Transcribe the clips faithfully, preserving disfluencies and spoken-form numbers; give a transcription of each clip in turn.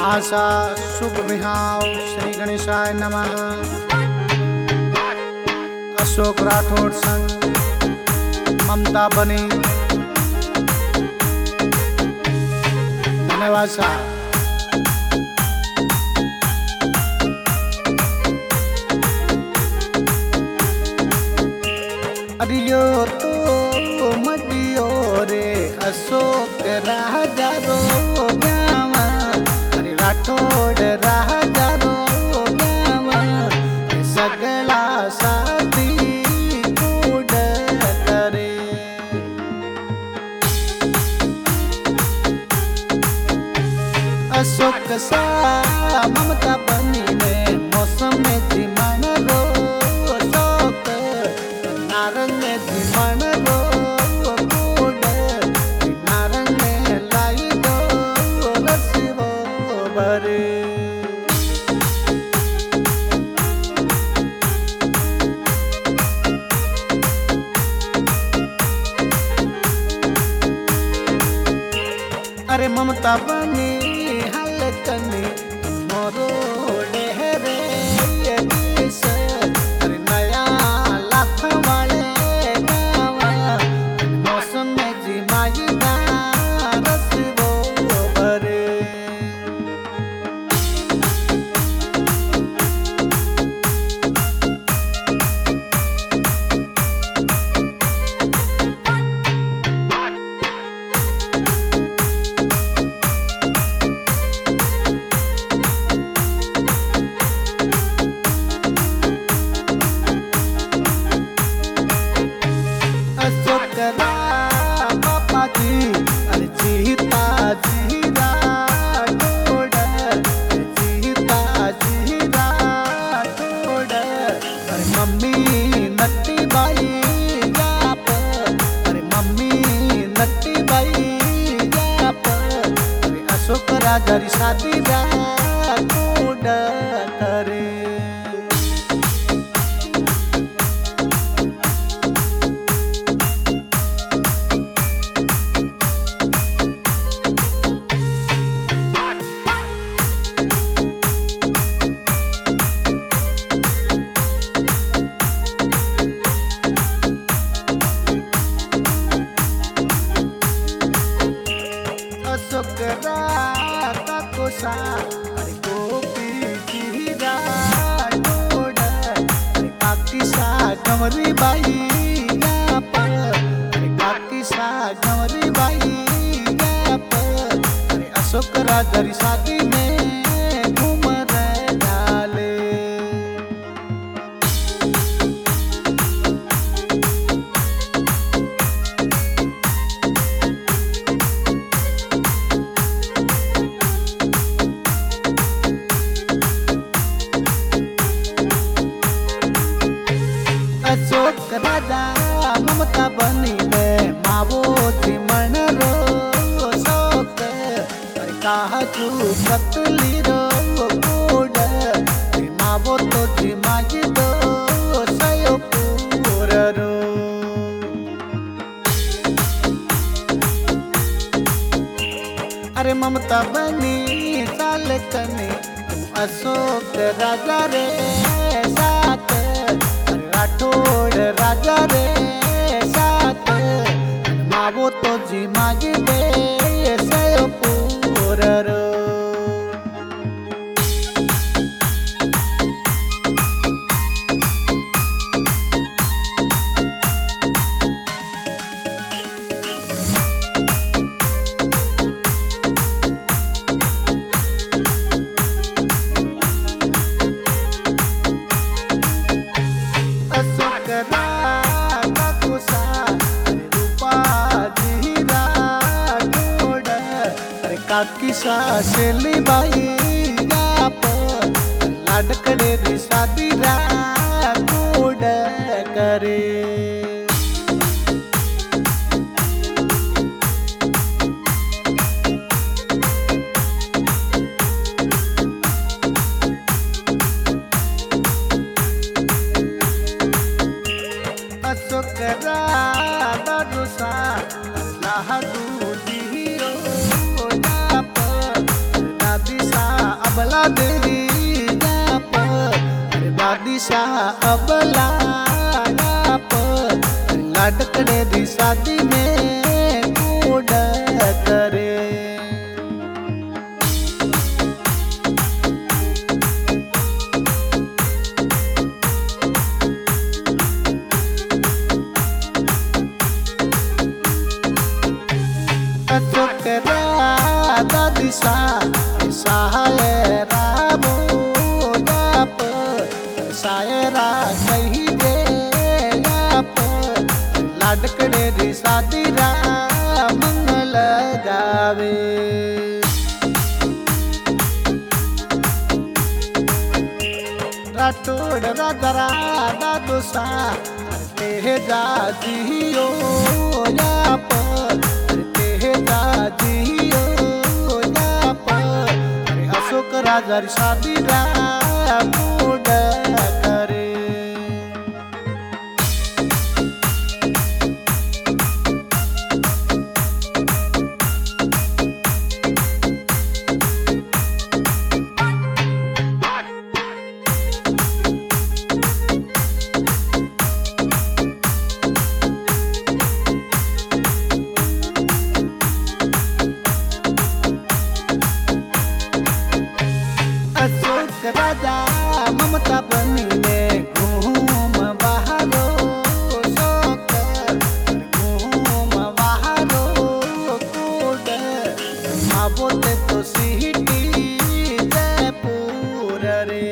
आशा शुभ विहाव श्री गणेशाय नमः। अशोक राठौड़ संग ममता बनी। धन्यवाद साहब। अरियो तो मडियो रे अशोक राजा रो गावा, अरे राठौड़ राजा रो गावा, सगला साथी कूड करे। अशोक सा ममता बनी में मौसम में जीवन रो शोक, नारंग में जीवन रो कूड, नारंग में लाई दो रसिवो भरे। अरे ममता बनी हलकनी मोरो डेहरे ये दिस, अरे नया लाख वाले गावा, मौसम में जिमाई ना रसिवो भरे। अशोक बापा जी अरे जीता जीरा तोड़, जीता जीरा तोड़, अरे मम्मी नट्टी बाई जाप, अरे मम्मी नट्टी बाई जाप, अरे अशोक राजा री शादी रा तोड़ करे। अशोक राता को सा अरे गोपी जीरा तोड़, अरे काकी सा गमरी बाई यहाँ पर, अरे काकी सा गमरी बाई यहाँ पर, अरे अशोक राजा री शादी में घूम रहे डाले। अशोक राजा ममता बनी में मावो जीवन रो शोक, अरे काजू कतली रो कूड, मावो तो जिमाई दो सयो पूर रो। अरे ममता बनी साल कने अशोक राजा रे साथ, राठौड़ राजा रे साथ, मावो तो जिमाई दे सयो पूर रो। अशोक राता को सा अरे रूपा जीरा तोड़, अरे काकी सा शेली बाई यहाँ पर, लाडकड़े री शादी रा कूड करे। अशोक राता को सा अल्लाह दूधी ओ ना पर दादी सा दिशा अबला लाडकड़े दी शादी में कूड़ करे दा दिशा सहाय राबो जाप सायरा कही दे जाप लाडकड़े दी शादी रा मंगल गावे राठौड़ राजरा दा दोसा ते जा जियो जाप ते जा जियो अशोक राजा शादी मूड करे राजा ममता बनी में घूम बहारो शोक घूम बहारो कूद माँ बोले तो सिटी जयपुर रे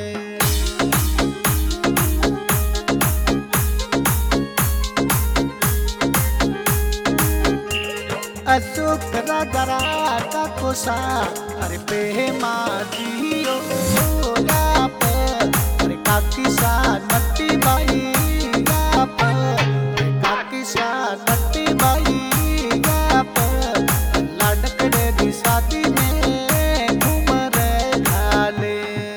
अशोक राजा राजा कोसा अरे पे माँ जियो काकी सा नट्टी बाई गाप काकी सा नट्टी बाई गाप लाडकड़े दी शादी में घूमर घाले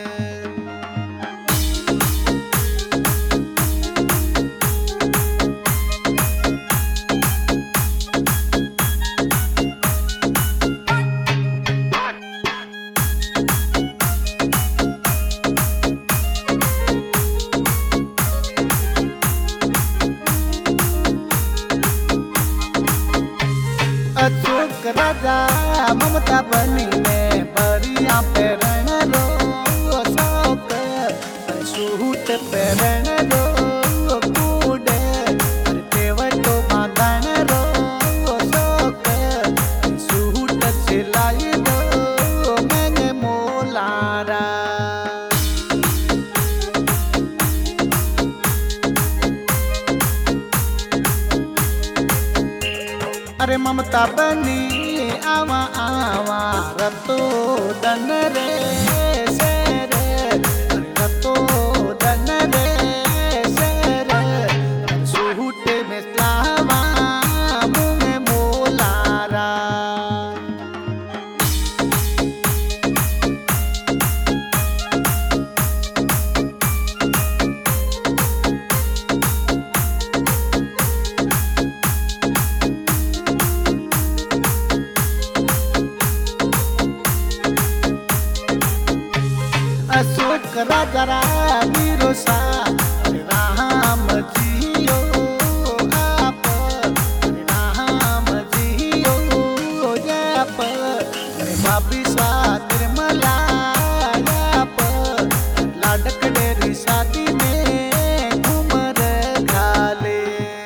अशोक राजा ममता बनी में बरिया पेरण रो शौक सूट पेरण रो कूड तेवटो बांधन रो शौक सूट सिलाई दो मैंने मोलारा अरे ममता बनी आवा आवा रतो दन रे शेर रतो दन रे शेर सूट में लावा मुँह में मोलारा अशोक राजा वीरो सा राम जियो आप राम जियो जाप बाबी सा निर्मला जाप लाडकड़े री शादी में घूमर घाले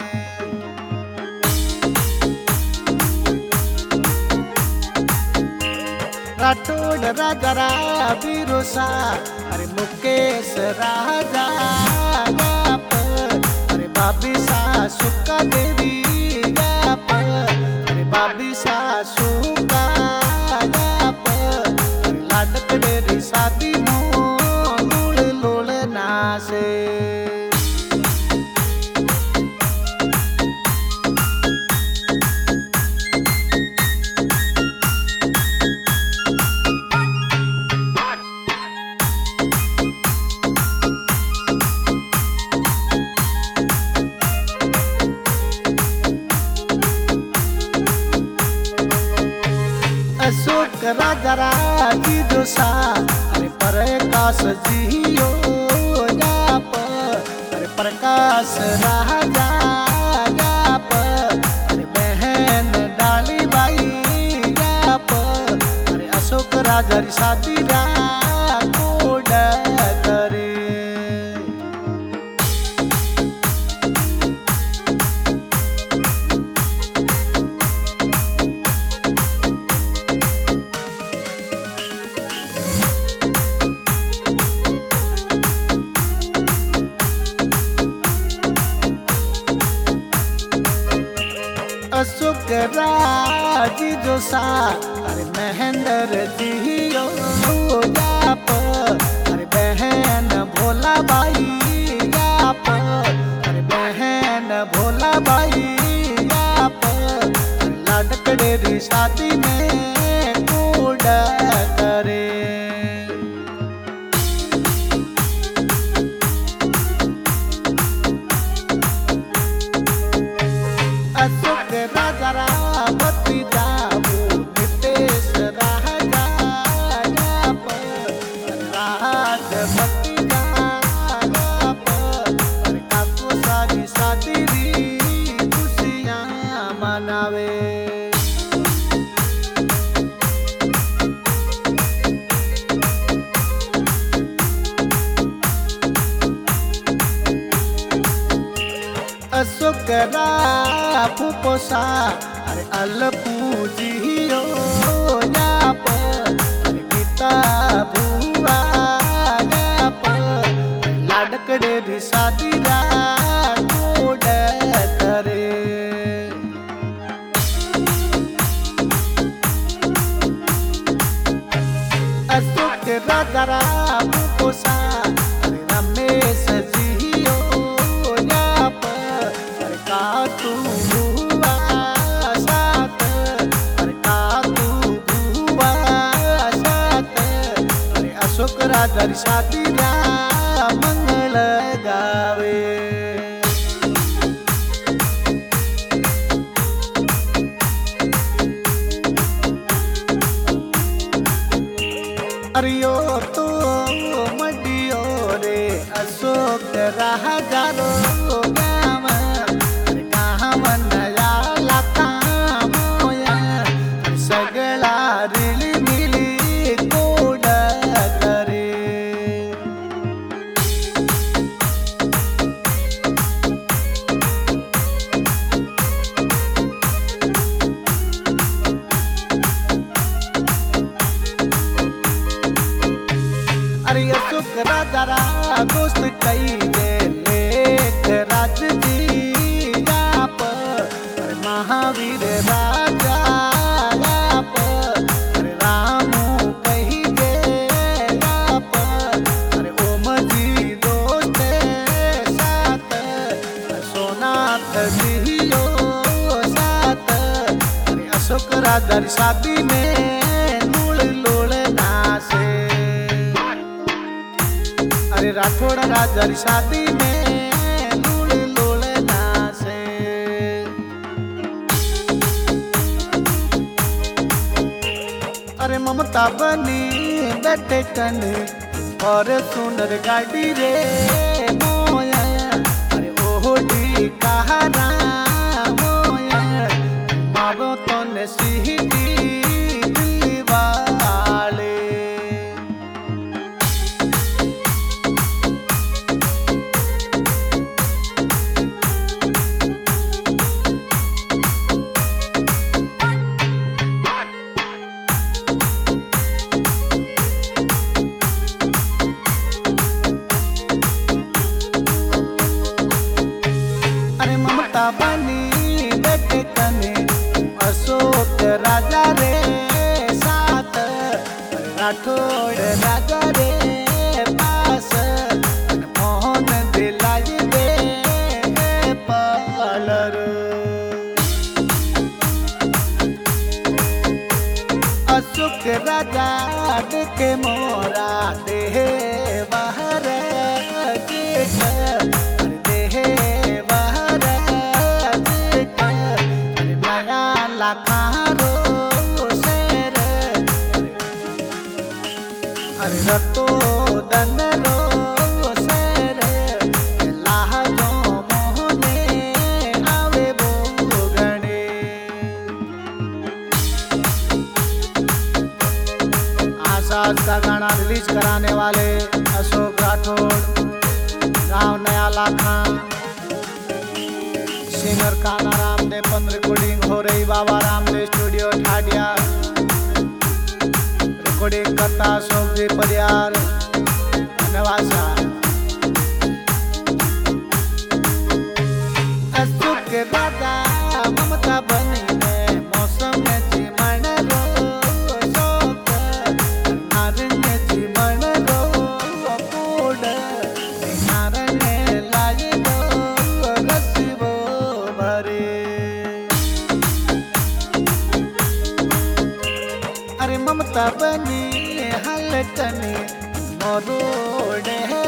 राठौड़ राजा वीरो सा अरे मुकेश राजा गाप अरे बाबी सा सुका देवी गाप अरे बाबी सा सुका गाप लाडकड़े री शादी मोड़ लोड़ नासे अशोक राजा जी दोसा अरे पर काश जियो जाप दास राजा अरे बहन डाली बाई अरे अशोक राजा री शादी कोड करे अशोक राज जो सा अरे महेंद्र जियो जाप अरे बहन भोला बाई जाप अरे बहन भोला बाई जाप लाडकड़े री शादी में कूड़ करे अशोक राजा रामती जाबू नितेश राजा राजमती काको सारी शादी री खुशियाँ मनावे अशोक फूपोसा अरे अलपू जियो जाप अरे गीता भुआ जाप लाडकड़े री शादी कोड करे अशोक राजा फूपोसा अरे रमेश जियो जाप का तू भुआ साथ अरे का तू भुआ साथ अरे अशोक राजा री शादी मंगल गावे अरियो तो मडियो रे अशोक राजा रो सगळा रिली मिली कोड करे अरे अशोक राजा रा दोस्त कई दे लेख राज जी जाप अरे महावीर राजा अरे रामू कही दे जाप अरे ओम जी दोस्त साथ सोनाथ जियो साथ अरे अशोक राजा री शादी में लूड़ लूड़ नाचे अरे राठौड़ राजा री शादी में लूड़ लूड़ नाचे अरे ममता बनी बैठे कन और सुंदर गाड़ी रे मोया अरे ओढ़ी कहारा मोया मारो तो ने सीधी वाले बनी बैठे कने अशोक राजा रे साथ राठौड़ राजा रे पास मोहन दिलाई दे पालर अशोक राजा के मोरा दे बाहर अरे रतो दन रो शेर लाह जो साज का गाना रिलीज कराने वाले अशोक राठौड़, गाँव नया लाखा, सिंगर काना रामदेव पंद्रह रिकॉर्डिंग हो रही बाबा रामदेव स्टूडियो ठाडिया, रिकॉर्डिंग करता अशोक जी परियार नवासा। अशोक के दादा ममता बनी ने मौसम में जीवन रो शोक, नारंग जीवन रो फूड, नारंग लाई दो रसिबो भरे। अरे ममता बनी हलकनी मोरोड है